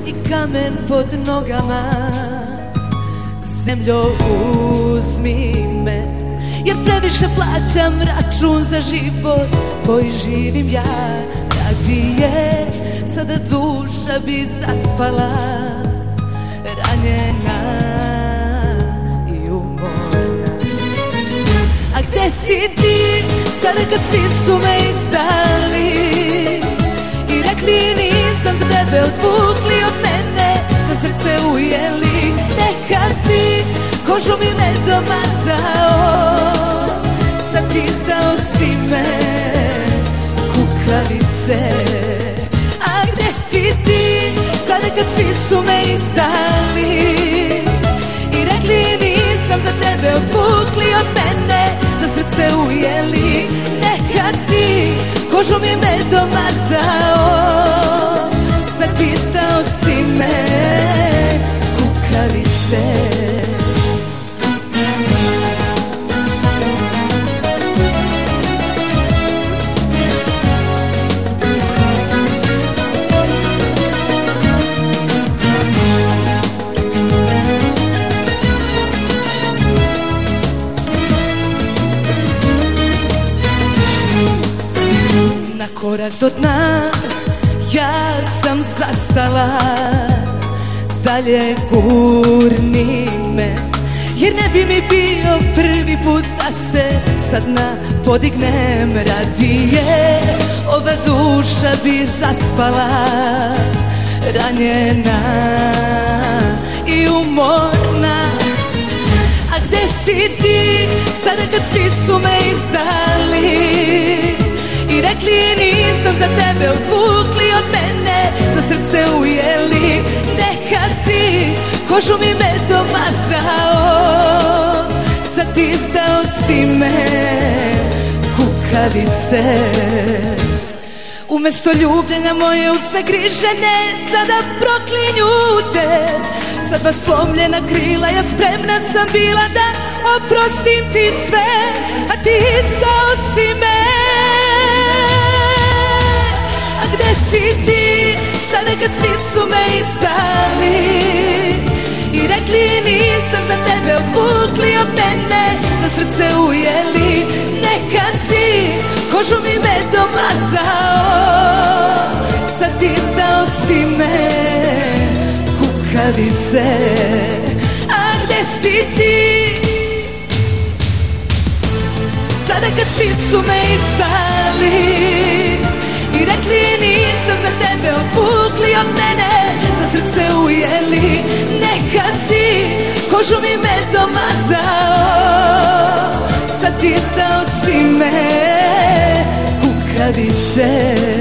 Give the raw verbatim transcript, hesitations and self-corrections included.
i kamen pod nogama. Zemljo, uzmi me, jer previše plaćam račun za život koji živim ja. Radi je, sada duša bi zaspala, ranjena i umorna. A gde si ti, sada kad svi su me izdali i rekli nisam za tebe, odvukli od mene, za srce ujeli. Nekad si kožu mi medom mazao, sad izdao si me, kukavice. A gde si ti, sada kad svi su me izdali i rekli nisam za tebe, odvukli od mene, za srce ujeli. Nekad si kožu mi medom mazao, sad izdao si me, kukavice. Na korak do dna ja sam zastala, dalje gurni me, jer ne bi mi bio prvi put da se sa dna podignem. Radije ova duša bi zaspala, ranjena i umorna. A gde si ti, sada kad svi su me izdali i rekli nisam za tebe, odvukli od mene, za srce ujeli. Nekad si kožu mi medom mazao, sad izdao si me, kukavice. Umesto ljubljenja moje usne križene sada proklinju te. Sad vas slomljena krila, ja spremna sam bila da oprostim ti sve, a ti izdao si me. A gde si ti, sada kad svi su me izdali i rekli nisam za tebe, odvukli od mene, za srce ujeli. Nekad si kožu mi medom mazao, sad izdao si me, kukavice. A gde si ti, sada kad svi su me izdali i rekli nisam za tebe, odvukli od mene, za srce ujeli. Nekad si kožu mi medom mazao, sad izdao si me, kukavice.